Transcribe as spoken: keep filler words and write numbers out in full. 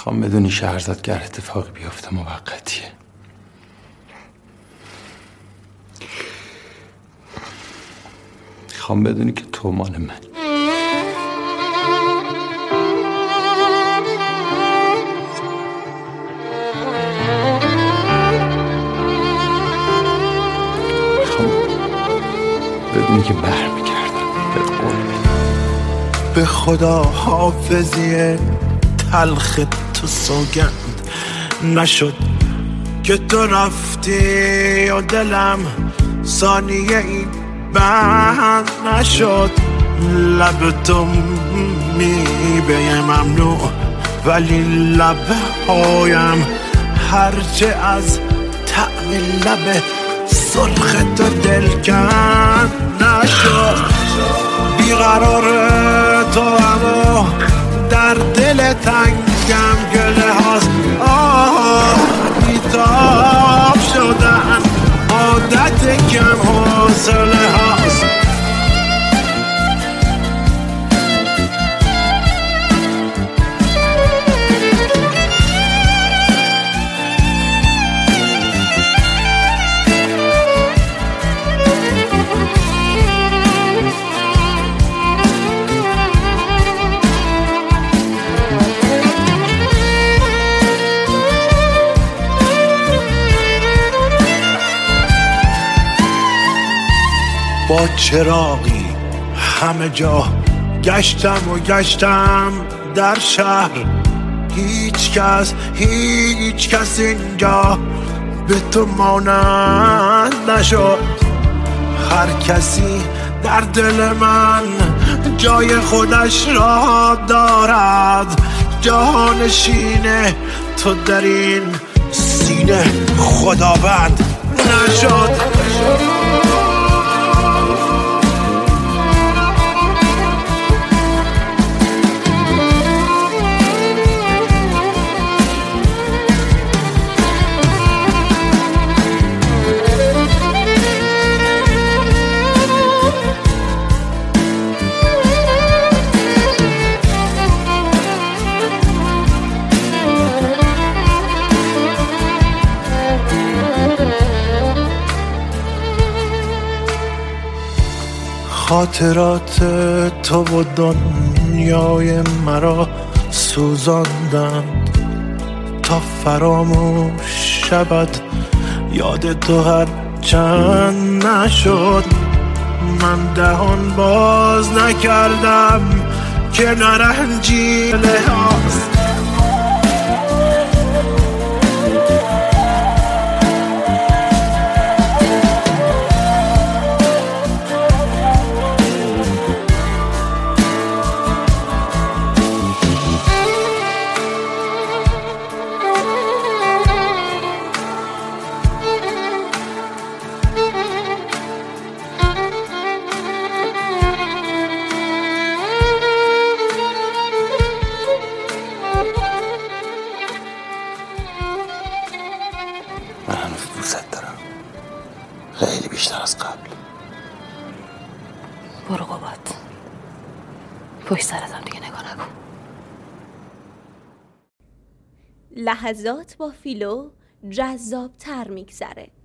میخوام بدونی شهرزاد گر اتفاقی بیفته موقتیه. میخوام بدونی که تو مال من. میخوام بدونی که برمیگردم به قول بدی. به خدا حافظی تلخ تو سوگند نشد که تو رفتی و دلم ثانیه ای بند نشد. لب تو میبه ممنوع ولی لبهایم هرچه از طعم لب سرخ تو دلکن نشد. بیقرار تو اما در دل تنگم گله هاست. آه بیتاب شدن عادت کم حوصله هاست. با چراغی همه جا گشتم و گشتم در شهر. هیچ کس هیچ کس اینجا به تو مانند نشد. هر کسی در دل من جای خودش را دارد. جانشین تو در این سینه خداوند نشد. خاطرات تو و دنیای مرا سوزاندند تا فراموش شود یاد تو هر چند نشد. من دهان باز نکردم که نرنجی لحاظ. من هنوز دوست دارم، خیلی بیشتر از قبل. برو قباد، پشت سرتم دیگه نگاه نکن. لحظات با فیلو جذاب تر میگذره.